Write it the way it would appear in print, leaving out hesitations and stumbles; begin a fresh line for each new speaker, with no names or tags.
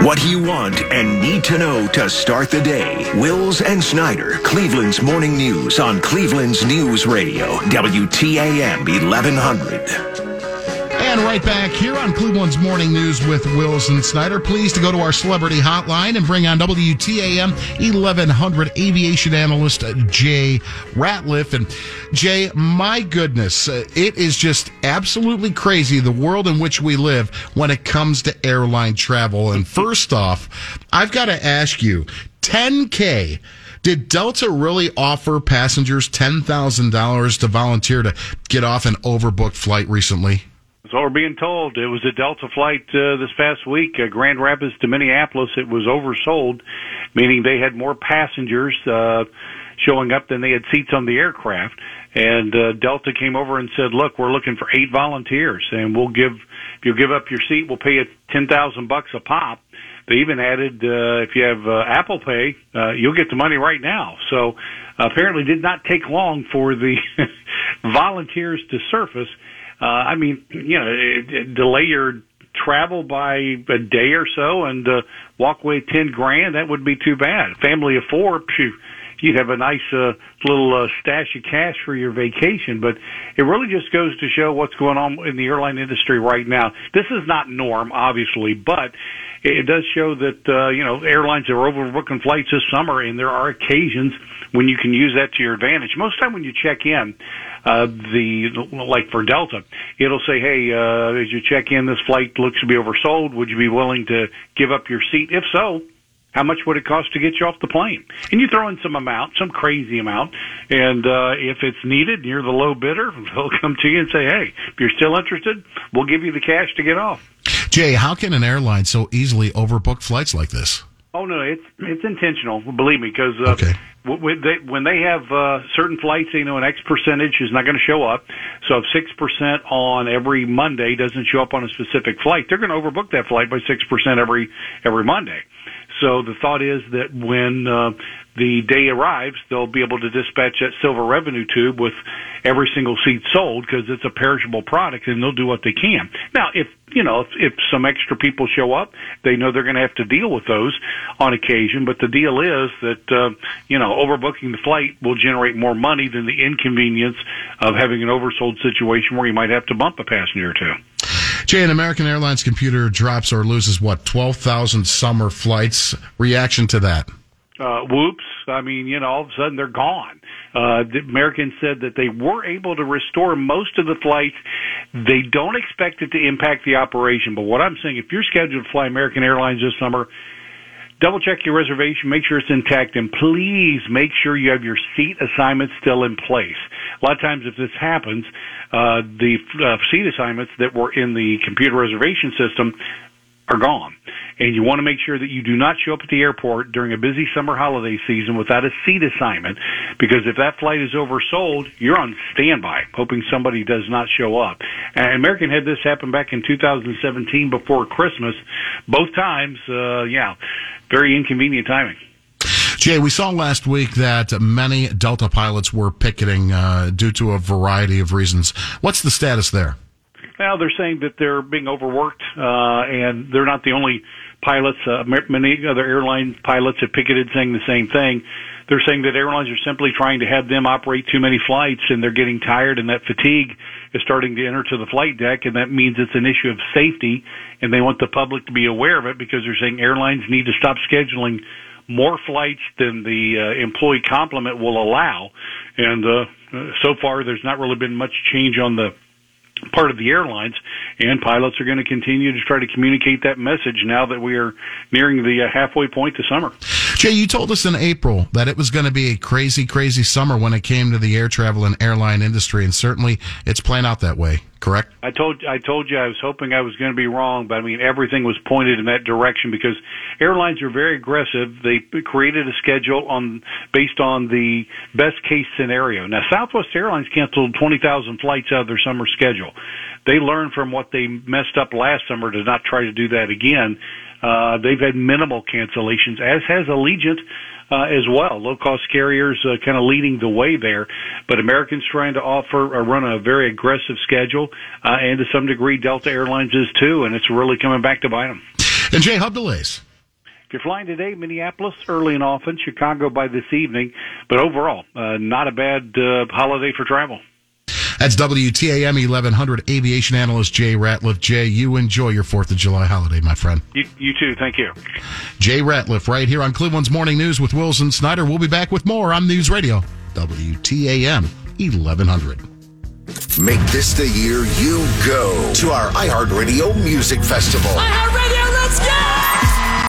What you want and need to know to start the day. Wills and Snyder, Cleveland's morning news on Cleveland's News Radio, WTAM 1100.
And right back here on Cleveland's Morning News with Wills and Snyder. Pleased to go to our celebrity hotline and bring on WTAM 1100 aviation analyst Jay Ratliff. And Jay, my goodness, it is just absolutely crazy, the world in which we live when it comes to airline travel. And first off, I've got to ask you, $10K. Did Delta really offer passengers $10,000 to volunteer to get off an overbooked flight recently?
So we're being told. It was a Delta flight this past week, Grand Rapids to Minneapolis. It was oversold, meaning they had more passengers showing up than they had seats on the aircraft. And Delta came over and said, "Look, we're looking for 8 volunteers, and if you give up your seat, we'll pay you $10,000 a pop." They even added, if you have Apple Pay, you'll get the money right now. So apparently, did not take long for the volunteers to surface. Delay your travel by a day or so and walk away $10,000. That wouldn't be too bad. Family of 4, you'd have a nice little stash of cash for your vacation. But it really just goes to show what's going on in the airline industry right now. This is not norm, obviously, but it does show that airlines are overbooking flights this summer, and there are occasions when you can use that to your advantage. Most of the time when you check in, like for Delta, it'll say, "Hey, as you check in, this flight looks to be oversold. Would you be willing to give up your seat? If so, how much would it cost to get you off the plane?" And you throw in some crazy amount, and if it's needed, and you're the low bidder, they'll come to you and say, "Hey, if you're still interested, we'll give you the cash to get off."
Jay, how can an airline so easily overbook flights like this?
Oh no, it's intentional. Believe me, because when they have certain flights, an X percentage is not going to show up. So if 6% on every Monday doesn't show up on a specific flight, they're going to overbook that flight by 6% every Monday. So the thought is that when the day arrives, they'll be able to dispatch that silver revenue tube with every single seat sold, because it's a perishable product, and they'll do what they can. Now, if some extra people show up, they know they're going to have to deal with those on occasion. But the deal is that overbooking the flight will generate more money than the inconvenience of having an oversold situation where you might have to bump a passenger or two.
Jay, an American Airlines computer drops or loses 12,000 summer flights. Reaction to that?
Whoops. All of a sudden they're gone. The Americans said that they were able to restore most of the flights. They don't expect it to impact the operation. But what I'm saying, if you're scheduled to fly American Airlines this summer, double check your reservation, make sure it's intact, and please make sure you have your seat assignments still in place. A lot of times if this happens, the seat assignments that were in the computer reservation system are gone. And you want to make sure that you do not show up at the airport during a busy summer holiday season without a seat assignment, because if that flight is oversold, you're on standby, hoping somebody does not show up. And American had this happen back in 2017 before Christmas. Both times, very inconvenient timing.
Jay, we saw last week that many Delta pilots were picketing due to a variety of reasons. What's the status there?
Well, they're saying that they're being overworked, and they're not the only pilots. Many other airline pilots have picketed saying the same thing. They're saying that airlines are simply trying to have them operate too many flights, and they're getting tired, and that fatigue is starting to enter to the flight deck, and that means it's an issue of safety, and they want the public to be aware of it, because they're saying airlines need to stop scheduling more flights than the employee complement will allow. And so far, there's not really been much change on the part of the airlines, and pilots are going to continue to try to communicate that message now that we are nearing the halfway point to summer.
Jay, you told us in April that it was going to be a crazy, crazy summer when it came to the air travel and airline industry, and certainly it's playing out that way, correct?
I told you I was hoping I was going to be wrong, but everything was pointed in that direction, because airlines are very aggressive. They created a schedule based on the best case scenario. Now, Southwest Airlines canceled 20,000 flights out of their summer schedule. They learned from what they messed up last summer to not try to do that again. They've had minimal cancellations, as has Allegiant as well. Low-cost carriers kind of leading the way there. But American's trying to run a very aggressive schedule, and to some degree Delta Airlines is too, and it's really coming back to bite them.
And Jay, hub delays.
you're flying today, Minneapolis early and often, Chicago by this evening. But overall, not a bad holiday for travel.
That's WTAM 1100 aviation analyst Jay Ratliff. Jay, you enjoy your 4th of July holiday, my friend.
You too. Thank you.
Jay Ratliff right here on Cleveland's Morning News with Wilson Snyder. We'll be back with more on News Radio, WTAM 1100.
Make this the year you go to our iHeartRadio Music Festival.
iHeartRadio, let's go!